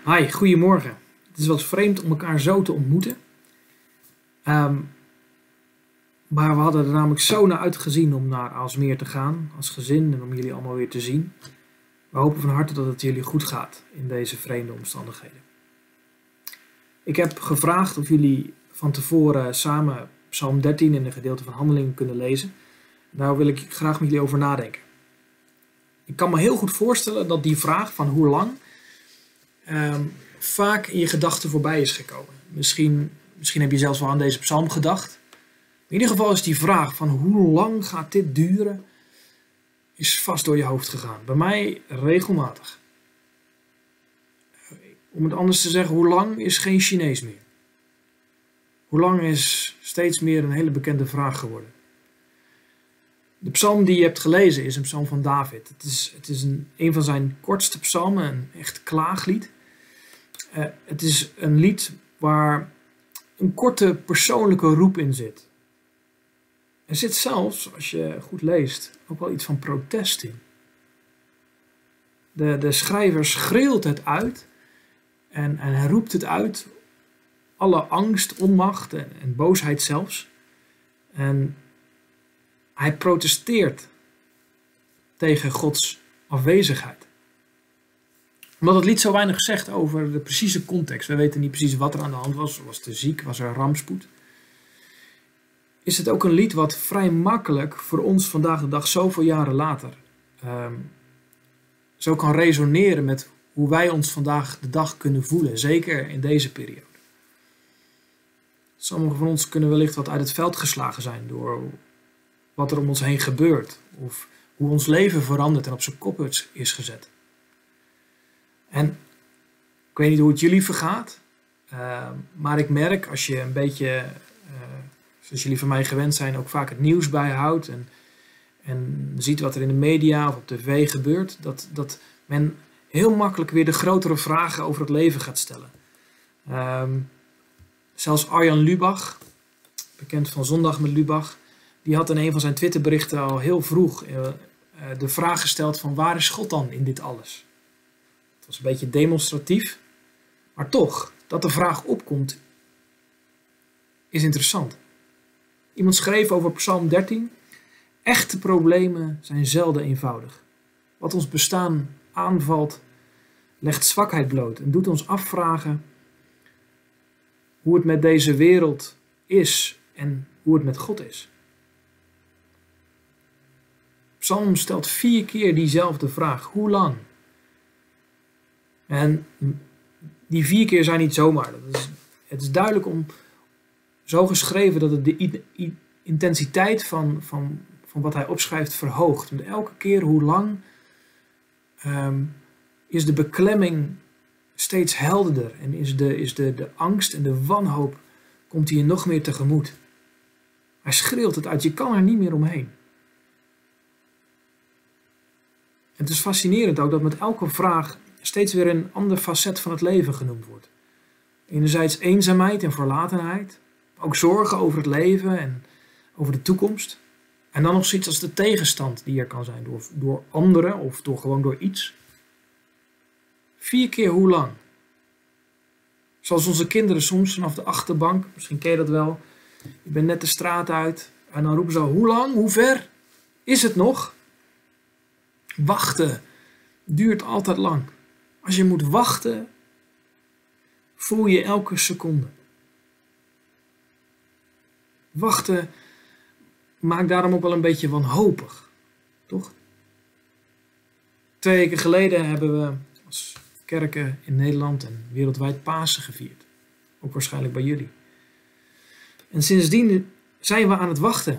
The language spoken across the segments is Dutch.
Hi, goedemorgen. Het is wat vreemd om elkaar zo te ontmoeten. Ehm, maar we hadden er namelijk zo naar uitgezien om naar Aalsmeer te gaan als gezin en om jullie allemaal weer te zien. We hopen van harte dat het jullie goed gaat in deze vreemde omstandigheden. Ik heb gevraagd of jullie van tevoren samen Psalm 13 in een gedeelte van Handelingen kunnen lezen. Daar wil ik graag met jullie over nadenken. Ik kan me heel goed voorstellen dat die vraag van hoe lang vaak in je gedachten voorbij is gekomen. Misschien heb je zelfs wel aan deze psalm gedacht. In ieder geval is die vraag van hoe lang gaat dit duren, is vast door je hoofd gegaan. Bij mij regelmatig. Om het anders te zeggen, hoe lang is geen Chinees meer? Hoe lang is steeds meer een hele bekende vraag geworden? De psalm die je hebt gelezen is een psalm van David. Het is een van zijn kortste psalmen, een echt klaaglied. Het is een lied waar een korte persoonlijke roep in zit. Er zit zelfs, als je goed leest, ook wel iets van protest in. De schrijver schreeuwt het uit en hij roept het uit. Alle angst, onmacht en boosheid zelfs. En hij protesteert tegen Gods afwezigheid. Omdat het lied zo weinig zegt over de precieze context. We weten niet precies wat er aan de hand was. Was te ziek? Was er rampspoed? Is het ook een lied wat vrij makkelijk voor ons vandaag de dag, zoveel jaren later, zo kan resoneren met hoe wij ons vandaag de dag kunnen voelen. Zeker in deze periode. Sommigen van ons kunnen wellicht wat uit het veld geslagen zijn door wat er om ons heen gebeurt. Of hoe ons leven verandert en op zijn kop is gezet. En ik weet niet hoe het jullie vergaat. Maar ik merk als je een beetje, zoals jullie van mij gewend zijn, ook vaak het nieuws bijhoudt. En ziet wat er in de media of op tv gebeurt. Dat men heel makkelijk weer de grotere vragen over het leven gaat stellen. Zelfs Arjan Lubach, bekend van Zondag met Lubach, die had in een van zijn Twitterberichten al heel vroeg de vraag gesteld van waar is God dan in dit alles? Het was een beetje demonstratief, maar toch, dat de vraag opkomt, is interessant. Iemand schreef over Psalm 13, echte problemen zijn zelden eenvoudig. Wat ons bestaan aanvalt, legt zwakheid bloot en doet ons afvragen hoe het met deze wereld is en hoe het met God is. Psalm stelt 4 keer diezelfde vraag. Hoe lang? En die 4 keer zijn niet zomaar. Het is duidelijk zo geschreven dat het de intensiteit van wat hij opschrijft verhoogt. Want elke keer hoe lang is de beklemming steeds helderder. En is de angst en de wanhoop komt hier nog meer tegemoet. Hij schreeuwt het uit. Je kan er niet meer omheen. Het is fascinerend ook dat met elke vraag steeds weer een ander facet van het leven genoemd wordt. Enerzijds eenzaamheid en verlatenheid. Ook zorgen over het leven en over de toekomst. En dan nog zoiets als de tegenstand die er kan zijn door anderen of gewoon door iets. 4 keer hoe lang? Zoals onze kinderen soms vanaf de achterbank, misschien ken je dat wel. Je bent net de straat uit en dan roepen ze al, hoe lang, hoe ver is het nog? Wachten duurt altijd lang. Als je moet wachten, voel je elke seconde. Wachten maakt daarom ook wel een beetje wanhopig, toch? 2 weken geleden hebben we als kerken in Nederland en wereldwijd Pasen gevierd. Ook waarschijnlijk bij jullie. En sindsdien zijn we aan het wachten.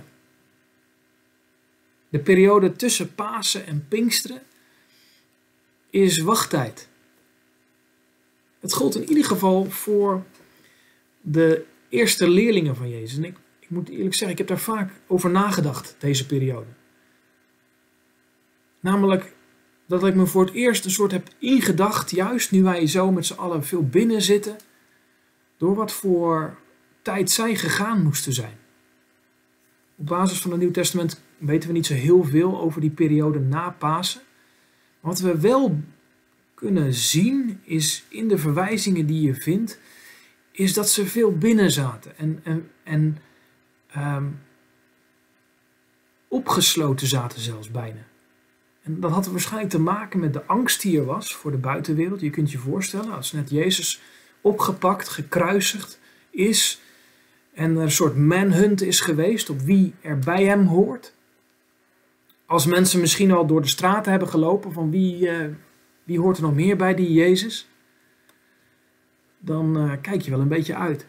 De periode tussen Pasen en Pinksteren is wachttijd. Het gold in ieder geval voor de eerste leerlingen van Jezus. En ik moet eerlijk zeggen, ik heb daar vaak over nagedacht, deze periode. Namelijk dat ik me voor het eerst een soort heb ingedacht, juist nu wij zo met z'n allen veel binnen zitten, door wat voor tijd zij gegaan moesten zijn. Op basis van het Nieuw Testament weten we niet zo heel veel over die periode na Pasen. Maar wat we wel kunnen zien is in de verwijzingen die je vindt, is dat ze veel binnen zaten en opgesloten zaten zelfs bijna. En dat had waarschijnlijk te maken met de angst die er was voor de buitenwereld. Je kunt je voorstellen, als net Jezus opgepakt, gekruisigd is en er een soort manhunt is geweest op wie er bij hem hoort. Als mensen misschien al door de straten hebben gelopen van wie hoort er nog meer bij die Jezus, dan kijk je wel een beetje uit.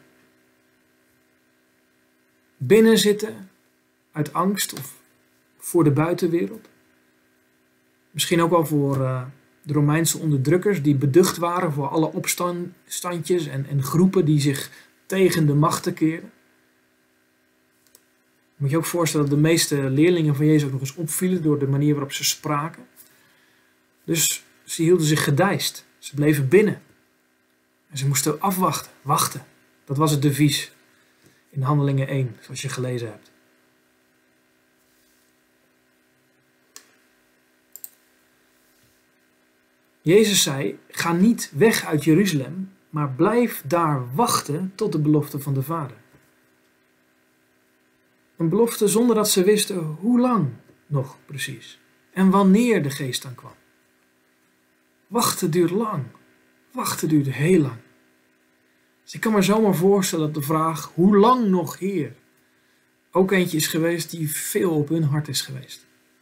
Binnen zitten uit angst of voor de buitenwereld. Misschien ook wel voor de Romeinse onderdrukkers die beducht waren voor alle opstandjes en groepen die zich tegen de machten keren. Moet je ook voorstellen dat de meeste leerlingen van Jezus ook nog eens opvielen door de manier waarop ze spraken. Dus ze hielden zich gedijst. Ze bleven binnen. En ze moesten afwachten, wachten. Dat was het devies in Handelingen 1, zoals je gelezen hebt. Jezus zei, ga niet weg uit Jeruzalem, maar blijf daar wachten tot de belofte van de Vader. Een belofte zonder dat ze wisten hoe lang nog precies en wanneer de geest dan kwam. Wachten duurt lang. Wachten duurt heel lang. Dus ik kan me zomaar voorstellen dat de vraag, hoe lang nog, Heer? Ook eentje is geweest die veel op hun hart is geweest.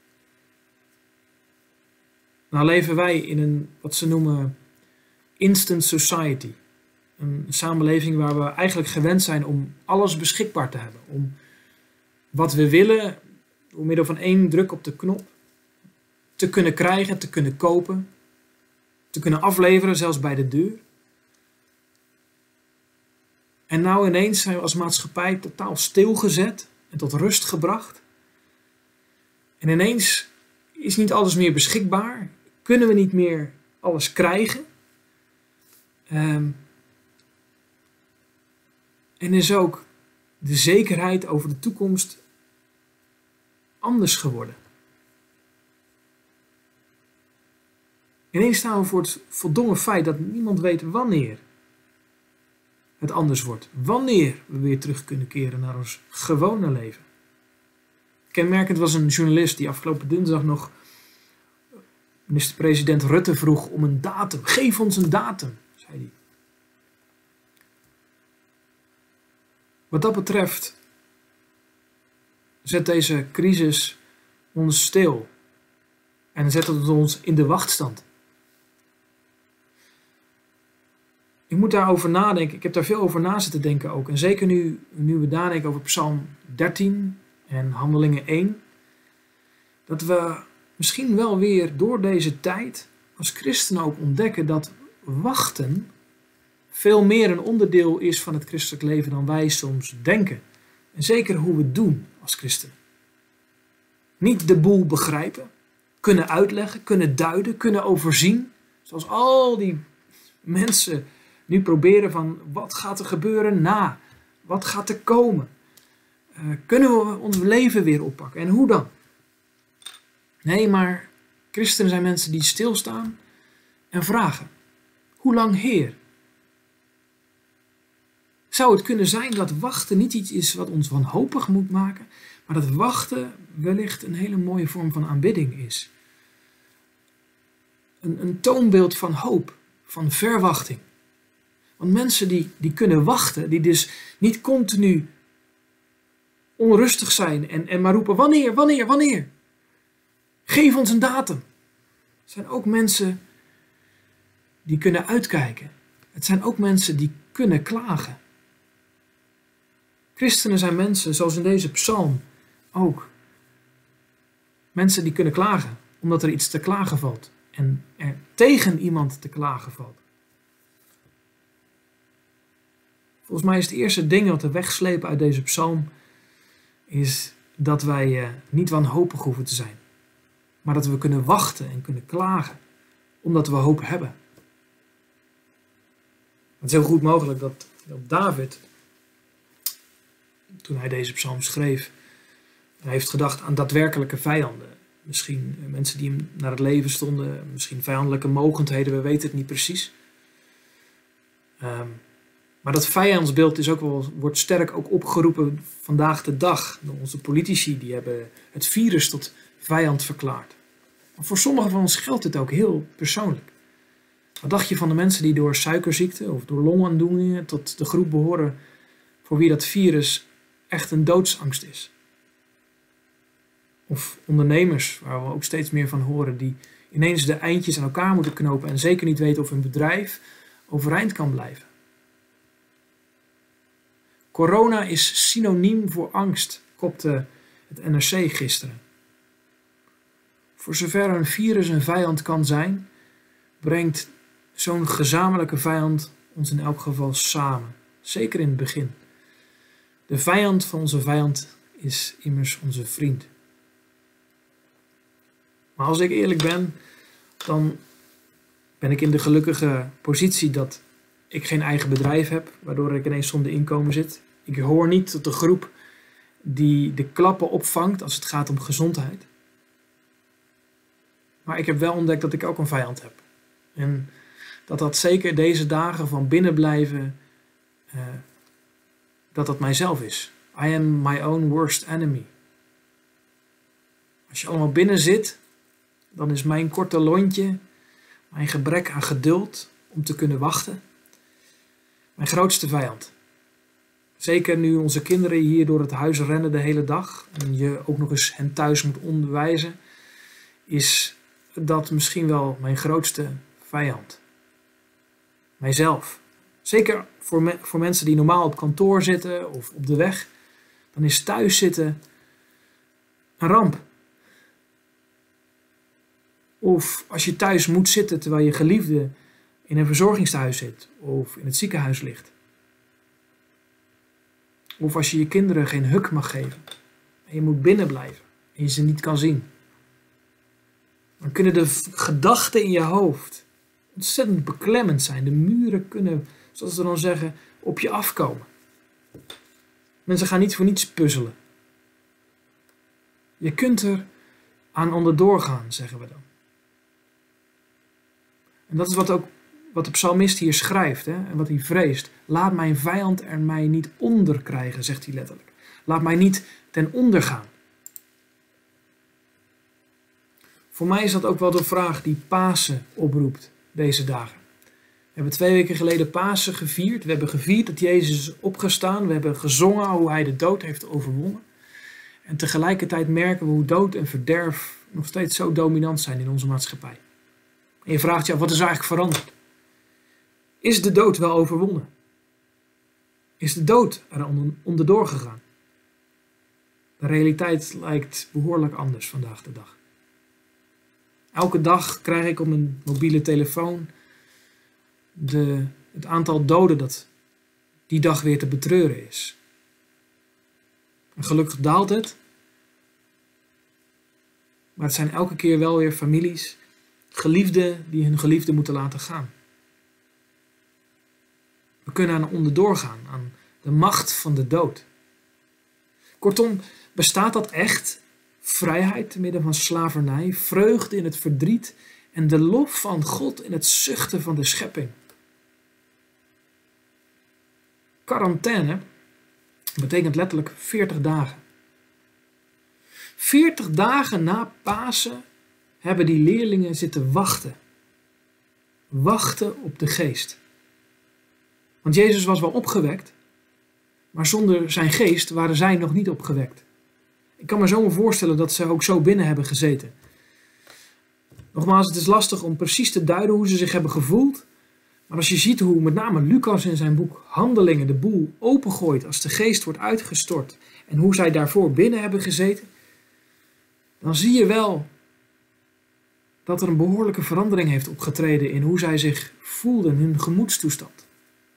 Nou leven wij in een, wat ze noemen, instant society. Een samenleving waar we eigenlijk gewend zijn om alles beschikbaar te hebben. Om wat we willen, door middel van 1 druk op de knop, te kunnen krijgen, te kunnen kopen, te kunnen afleveren, zelfs bij de deur. En nou ineens zijn we als maatschappij totaal stilgezet en tot rust gebracht. En ineens is niet alles meer beschikbaar. Kunnen we niet meer alles krijgen. En is ook de zekerheid over de toekomst anders geworden. Ineens staan we voor het voldongen feit dat niemand weet wanneer het anders wordt. Wanneer we weer terug kunnen keren naar ons gewone leven. Kenmerkend was een journalist die afgelopen dinsdag nog minister-president Rutte vroeg om een datum. Geef ons een datum, zei hij. Wat dat betreft zet deze crisis ons stil en zet het ons in de wachtstand. Ik moet daarover nadenken. Ik heb daar veel over na zitten denken ook. En zeker nu we nadenken over Psalm 13 en Handelingen 1. Dat we misschien wel weer door deze tijd als christenen ook ontdekken dat wachten veel meer een onderdeel is van het christelijk leven dan wij soms denken. En zeker hoe we het doen als christenen. Niet de boel begrijpen, kunnen uitleggen, kunnen duiden, kunnen overzien. Zoals al die mensen nu proberen van wat gaat er gebeuren na? Wat gaat er komen? Kunnen we ons leven weer oppakken? En hoe dan? Nee, maar christenen zijn mensen die stilstaan en vragen. Hoe lang, Heer? Zou het kunnen zijn dat wachten niet iets is wat ons wanhopig moet maken, maar dat wachten wellicht een hele mooie vorm van aanbidding is? Een toonbeeld van hoop, van verwachting. Want mensen die kunnen wachten, die dus niet continu onrustig zijn en maar roepen wanneer? Geef ons een datum. Het zijn ook mensen die kunnen uitkijken. Het zijn ook mensen die kunnen klagen. Christenen zijn mensen, zoals in deze psalm ook. Mensen die kunnen klagen, omdat er iets te klagen valt. En er tegen iemand te klagen valt. Volgens mij is het eerste ding wat we wegslepen uit deze psalm, is dat wij niet wanhopig hoeven te zijn. Maar dat we kunnen wachten en kunnen klagen, omdat we hoop hebben. Het is heel goed mogelijk dat David, toen hij deze psalm schreef, hij heeft gedacht aan daadwerkelijke vijanden. Misschien mensen die hem naar het leven stonden. Misschien vijandelijke mogendheden, we weten het niet precies. Maar dat vijandsbeeld is wordt sterk ook opgeroepen vandaag de dag. Door onze politici, die hebben het virus tot vijand verklaard. Maar voor sommigen van ons geldt dit ook heel persoonlijk. Wat dacht je van de mensen die door suikerziekte of door longaandoeningen tot de groep behoren voor wie dat virus echt een doodsangst is? Of ondernemers, waar we ook steeds meer van horen, die ineens de eindjes aan elkaar moeten knopen en zeker niet weten of hun bedrijf overeind kan blijven. Corona is synoniem voor angst, kopte het NRC gisteren. Voor zover een virus een vijand kan zijn, brengt zo'n gezamenlijke vijand ons in elk geval samen. Zeker in het begin. De vijand van onze vijand is immers onze vriend. Maar als ik eerlijk ben, dan ben ik in de gelukkige positie dat ik geen eigen bedrijf heb, waardoor ik ineens zonder inkomen zit. Ik hoor niet tot de groep die de klappen opvangt als het gaat om gezondheid. Maar ik heb wel ontdekt dat ik ook een vijand heb. En dat zeker deze dagen van binnenblijven, dat mijzelf is. I am my own worst enemy. Als je allemaal binnen zit, dan is mijn korte lontje, mijn gebrek aan geduld om te kunnen wachten, mijn grootste vijand. Zeker nu onze kinderen hier door het huis rennen de hele dag en je ook nog eens hen thuis moet onderwijzen, is dat misschien wel mijn grootste vijand. Mijzelf. Zeker voor mensen die normaal op kantoor zitten of op de weg, dan is thuis zitten een ramp. Of als je thuis moet zitten terwijl je geliefde in een verzorgingstehuis zit of in het ziekenhuis ligt. Of als je je kinderen geen hug mag geven en je moet binnen blijven en je ze niet kan zien. Dan kunnen de gedachten in je hoofd ontzettend beklemmend zijn. De muren kunnen, zoals ze dan zeggen, op je afkomen. Mensen gaan niet voor niets puzzelen. Je kunt er aan onderdoor gaan, zeggen we dan. En dat is wat de psalmist hier schrijft, hè, en wat hij vreest. Laat mijn vijand er mij niet onder krijgen, zegt hij letterlijk. Laat mij niet ten onder gaan. Voor mij is dat ook wel de vraag die Pasen oproept deze dagen. We hebben 2 weken geleden Pasen gevierd. We hebben gevierd dat Jezus is opgestaan. We hebben gezongen hoe hij de dood heeft overwonnen. En tegelijkertijd merken we hoe dood en verderf nog steeds zo dominant zijn in onze maatschappij. En je vraagt je af, wat is er eigenlijk veranderd? Is de dood wel overwonnen? Is de dood er onderdoor gegaan? De realiteit lijkt behoorlijk anders vandaag de dag. Elke dag krijg ik op mijn mobiele telefoon het aantal doden dat die dag weer te betreuren is. En gelukkig daalt het. Maar het zijn elke keer wel weer families, geliefden die hun geliefden moeten laten gaan. We kunnen aan onderdoor gaan, aan de macht van de dood. Kortom, bestaat dat echt? Vrijheid te midden van slavernij, vreugde in het verdriet en de lof van God in het zuchten van de schepping. Quarantaine betekent letterlijk 40 dagen. 40 dagen na Pasen hebben die leerlingen zitten wachten. Wachten op de geest. Want Jezus was wel opgewekt, maar zonder zijn geest waren zij nog niet opgewekt. Ik kan me zo voorstellen dat ze ook zo binnen hebben gezeten. Nogmaals, het is lastig om precies te duiden hoe ze zich hebben gevoeld. Maar als je ziet hoe met name Lucas in zijn boek Handelingen de boel opengooit als de geest wordt uitgestort en hoe zij daarvoor binnen hebben gezeten, dan zie je wel dat er een behoorlijke verandering heeft opgetreden in hoe zij zich voelden, hun gemoedstoestand.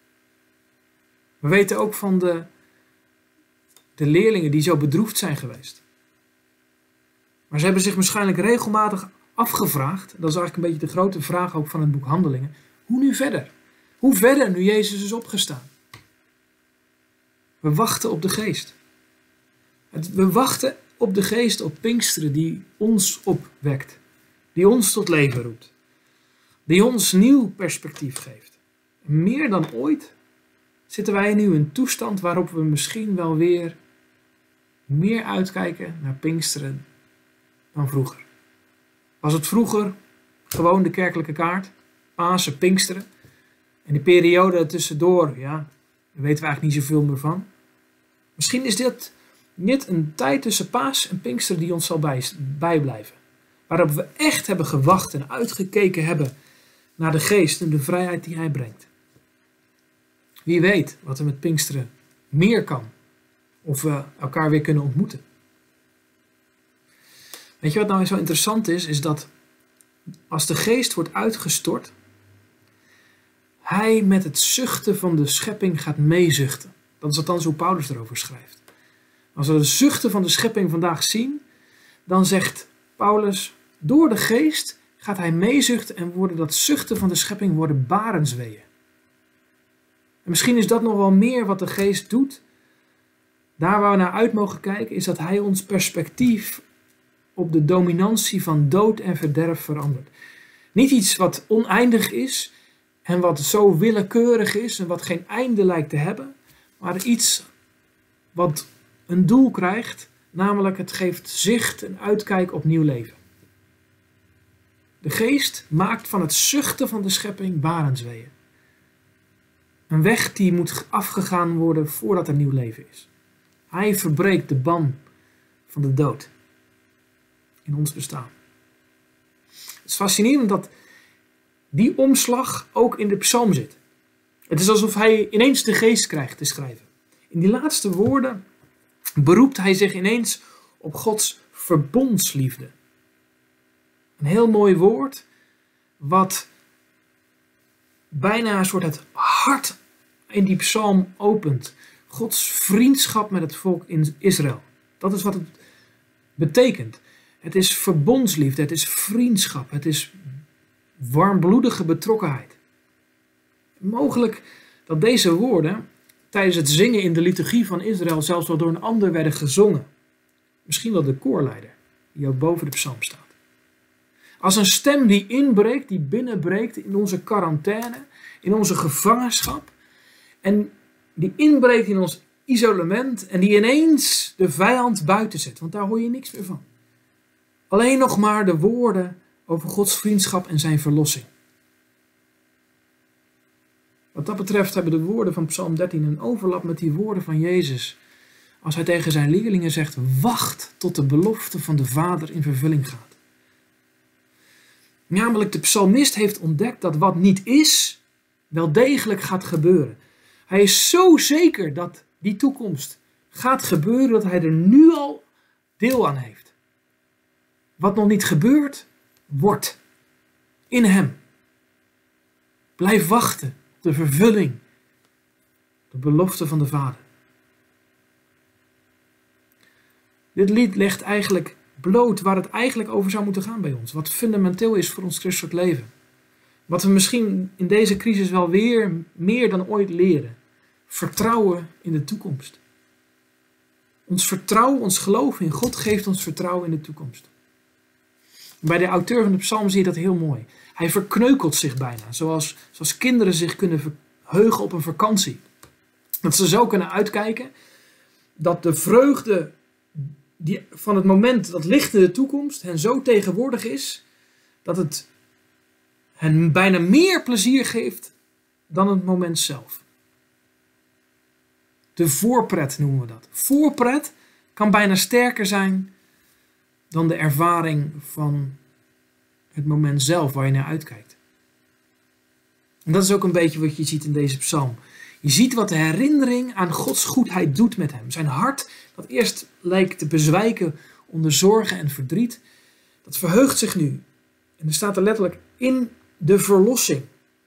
We weten ook van de leerlingen die zo bedroefd zijn geweest. Maar ze hebben zich waarschijnlijk regelmatig afgevraagd, dat is eigenlijk een beetje de grote vraag ook van het boek Handelingen, hoe nu verder? Hoe verder nu Jezus is opgestaan? We wachten op de geest. We wachten op de geest op Pinksteren die ons opwekt. Die ons tot leven roept. Die ons nieuw perspectief geeft. Meer dan ooit zitten wij nu in een toestand waarop we misschien wel weer meer uitkijken naar Pinksteren dan vroeger. Was het vroeger gewoon de kerkelijke kaart, Pasen, Pinksteren, en die periode tussendoor, ja, daar weten we eigenlijk niet zoveel meer van. Misschien is dit een tijd tussen Paas en Pinksteren die ons zal bijblijven. Waarop we echt hebben gewacht en uitgekeken hebben naar de geest en de vrijheid die hij brengt. Wie weet wat er met Pinksteren meer kan. Of we elkaar weer kunnen ontmoeten. Weet je wat nou zo interessant is? Is dat als de geest wordt uitgestort, hij met het zuchten van de schepping gaat meezuchten. Dat is althans hoe Paulus erover schrijft. Als we de zuchten van de schepping vandaag zien, dan zegt Paulus, door de geest gaat hij meezuchten en worden dat zuchten van de schepping worden barensweeën. En misschien is dat nog wel meer wat de geest doet. Daar waar we naar uit mogen kijken, is dat hij ons perspectief op de dominantie van dood en verderf verandert. Niet iets wat oneindig is en wat zo willekeurig is en wat geen einde lijkt te hebben, maar iets wat een doel krijgt, namelijk het geeft zicht en uitkijk op nieuw leven. De geest maakt van het zuchten van de schepping barensweeën. Een weg die moet afgegaan worden voordat er nieuw leven is. Hij verbreekt de ban van de dood in ons bestaan. Het is fascinerend dat die omslag ook in de psalm zit. Het is alsof hij ineens de geest krijgt te schrijven. In die laatste woorden beroept hij zich ineens op Gods verbondsliefde. Een heel mooi woord wat bijna een soort het hart in die psalm opent. Gods vriendschap met het volk in Israël. Dat is wat het betekent. Het is verbondsliefde, het is vriendschap, het is warmbloedige betrokkenheid. Mogelijk dat deze woorden tijdens het zingen in de liturgie van Israël zelfs wel door een ander werden gezongen. Misschien wel de koorleider, die ook boven de psalm staat. Als een stem die inbreekt, die binnenbreekt in onze quarantaine, in onze gevangenschap. En die inbreekt in ons isolement en die ineens de vijand buiten zet. Want daar hoor je niks meer van. Alleen nog maar de woorden over Gods vriendschap en zijn verlossing. Wat dat betreft hebben de woorden van Psalm 13 een overlap met die woorden van Jezus. Als hij tegen zijn leerlingen zegt, wacht tot de belofte van de Vader in vervulling gaat. Namelijk de psalmist heeft ontdekt dat wat niet is, wel degelijk gaat gebeuren. Hij is zo zeker dat die toekomst gaat gebeuren dat hij er nu al deel aan heeft. Wat nog niet gebeurt, wordt in hem. Blijf wachten op de vervulling, de belofte van de Vader. Dit lied legt eigenlijk bloot waar het eigenlijk over zou moeten gaan bij ons. Wat fundamenteel is voor ons christelijk leven. Wat we misschien in deze crisis wel weer meer dan ooit leren. Vertrouwen in de toekomst. Ons vertrouwen, ons geloof in God geeft ons vertrouwen in de toekomst. Bij de auteur van de psalm zie je dat heel mooi. Hij verkneukelt zich bijna. Zoals kinderen zich kunnen verheugen op een vakantie. Dat ze zo kunnen uitkijken dat de vreugde van het moment dat ligt in de toekomst hen zo tegenwoordig is dat het hen bijna meer plezier geeft dan het moment zelf. De voorpret noemen we dat. Voorpret kan bijna sterker zijn dan de ervaring van het moment zelf waar je naar uitkijkt. En dat is ook een beetje wat je ziet in deze psalm. Je ziet wat de herinnering aan Gods goedheid doet met hem. Zijn hart, dat eerst lijkt te bezwijken onder zorgen en verdriet, dat verheugt zich nu. En er staat er letterlijk in de verlossing.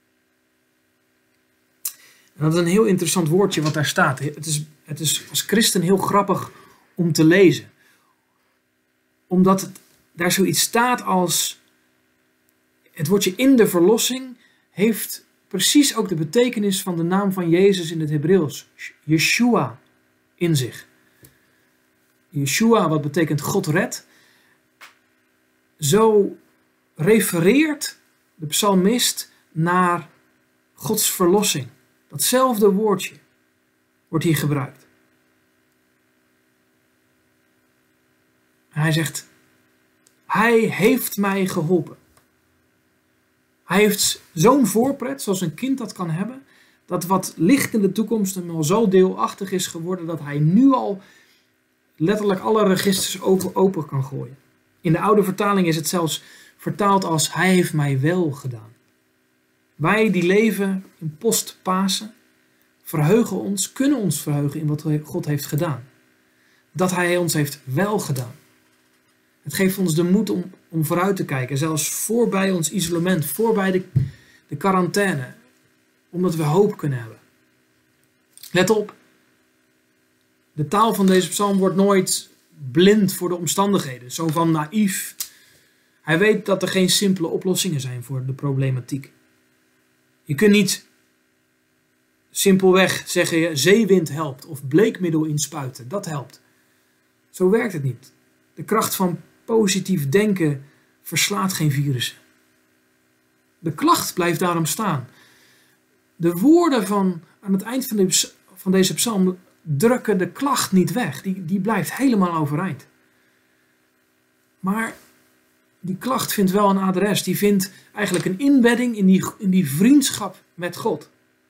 En dat is een heel interessant woordje wat daar staat. Het is als christen heel grappig om te lezen. Omdat daar zoiets staat als het woordje in de verlossing heeft precies ook de betekenis van de naam van Jezus in het Hebreeuws. Yeshua in zich. Yeshua, wat betekent God redt, zo refereert de psalmist naar Gods verlossing. Datzelfde woordje wordt hier gebruikt. En hij zegt, hij heeft mij geholpen. Hij heeft zo'n voorpret, zoals een kind dat kan hebben, dat wat ligt in de toekomst hem al zo deelachtig is geworden, dat hij nu al letterlijk alle registers open kan gooien. In de oude vertaling is het zelfs vertaald als, hij heeft mij wel gedaan. Wij die leven in post-Pasen, kunnen ons verheugen in wat God heeft gedaan. Dat hij ons heeft wel gedaan. Het geeft ons de moed om vooruit te kijken. Zelfs voorbij ons isolement. Voorbij de quarantaine. Omdat we hoop kunnen hebben. Let op. De taal van deze psalm wordt nooit blind voor de omstandigheden. Zo van naïef. Hij weet dat er geen simpele oplossingen zijn voor de problematiek. Je kunt niet simpelweg zeggen zeewind helpt. Of bleekmiddel inspuiten. Dat helpt. Zo werkt het niet. De kracht van positief denken verslaat geen virussen. De klacht blijft daarom staan. De woorden aan het eind van deze psalm drukken de klacht niet weg. Die blijft helemaal overeind. Maar die klacht vindt wel een adres. Die vindt eigenlijk een inbedding in die vriendschap met God.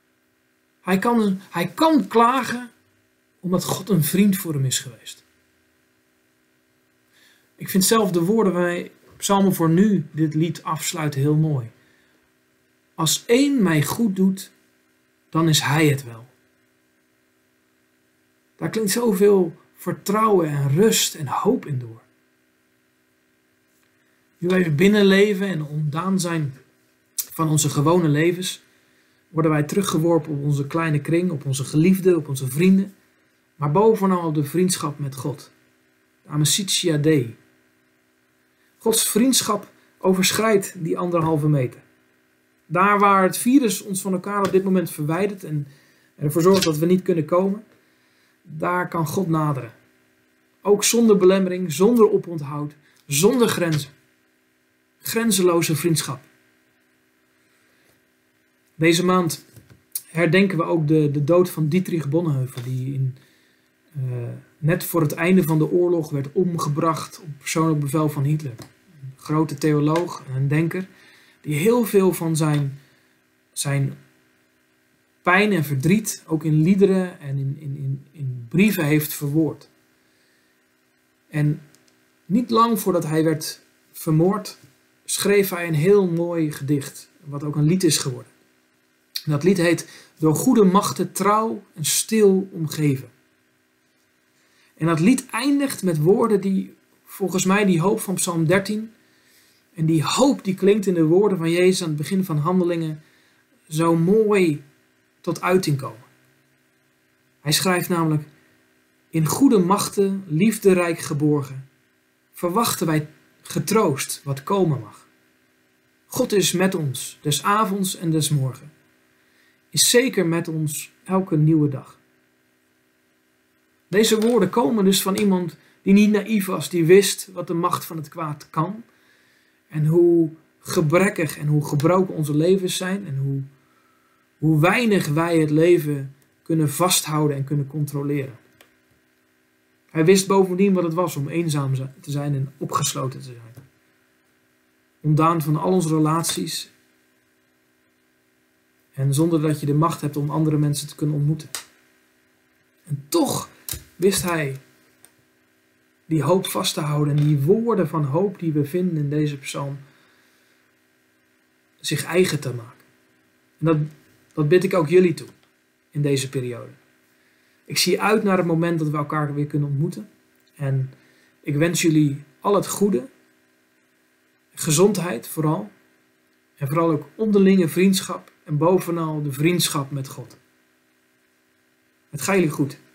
Hij kan klagen omdat God een vriend voor hem is geweest. Ik vind zelf de woorden waarmee psalmen voor nu dit lied afsluiten heel mooi. Als één mij goed doet, dan is hij het wel. Daar klinkt zoveel vertrouwen en rust en hoop in door. Nu wij binnenleven en ontdaan zijn van onze gewone levens, worden wij teruggeworpen op onze kleine kring, op onze geliefden, op onze vrienden, maar bovenal op de vriendschap met God. De Amicitia Dei. Gods vriendschap overschrijdt die 1,5 meter. Daar waar het virus ons van elkaar op dit moment verwijdert en ervoor zorgt dat we niet kunnen komen, daar kan God naderen. Ook zonder belemmering, zonder oponthoud, zonder grenzen. Grenzeloze vriendschap. Deze maand herdenken we ook de dood van Dietrich Bonhoeffer, die net voor het einde van de oorlog werd omgebracht op persoonlijk bevel van Hitler. Een grote theoloog en een denker die heel veel van zijn pijn en verdriet ook in liederen en in brieven heeft verwoord. En niet lang voordat hij werd vermoord, schreef hij een heel mooi gedicht, wat ook een lied is geworden. En dat lied heet Door goede machten trouw en stil omgeven. En dat lied eindigt met woorden die volgens mij die hoop van Psalm 13 en die hoop die klinkt in de woorden van Jezus aan het begin van Handelingen zo mooi tot uiting komen. Hij schrijft namelijk: in goede machten, liefderijk geborgen, verwachten wij getroost wat komen mag. God is met ons, des avonds en des morgen. Is zeker met ons elke nieuwe dag. Deze woorden komen dus van iemand die niet naïef was, die wist wat de macht van het kwaad kan. En hoe gebrekkig en hoe gebroken onze levens zijn. En hoe weinig wij het leven kunnen vasthouden en kunnen controleren. Hij wist bovendien wat het was om eenzaam te zijn en opgesloten te zijn. Ontdaan van al onze relaties. En zonder dat je de macht hebt om andere mensen te kunnen ontmoeten. En toch wist hij die hoop vast te houden. En die woorden van hoop die we vinden in deze psalm zich eigen te maken. En dat bid ik ook jullie toe in deze periode. Ik zie uit naar het moment dat we elkaar weer kunnen ontmoeten. En ik wens jullie al het goede. Gezondheid vooral. En vooral ook onderlinge vriendschap. En bovenal de vriendschap met God. Het gaat jullie goed.